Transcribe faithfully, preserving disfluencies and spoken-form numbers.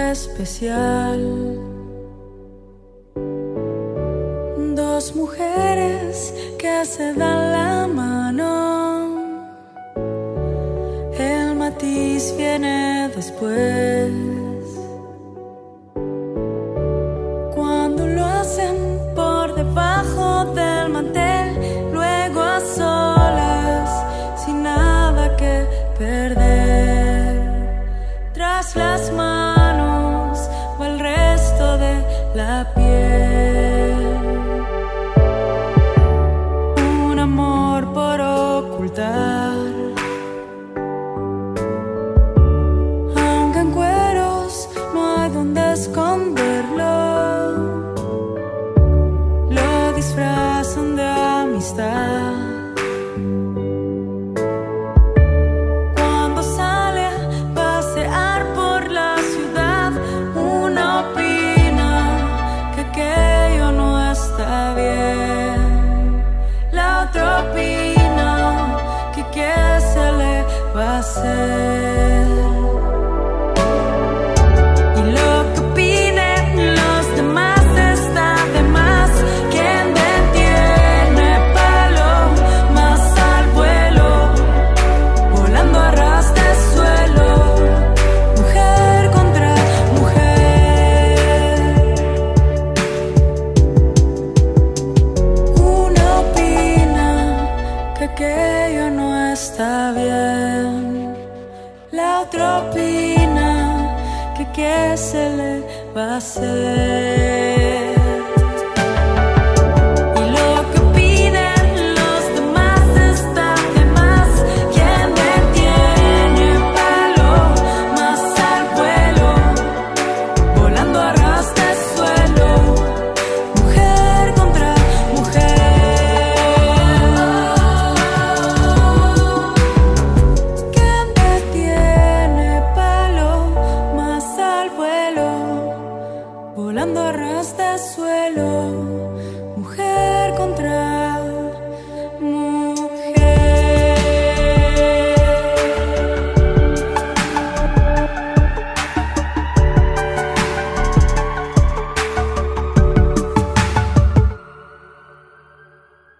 especial. Dos mujeres que se dan la mano. El matiz viene después. Cuando lo hacen por debajo del mantel, luego a solas, sin nada que perder. Tras las manos va el resto de la piel. Un amor por ocultar, aunque en cueros no hay donde esconderlo. Lo disfrazan de amistad. Va a ser. Y lo que opinen los demás está de más. Quien detiene palomas al vuelo, volando a ras de suelo, mujer contra mujer. Una opina que aquello no está bien, la otra opina que qué se le va a hacer.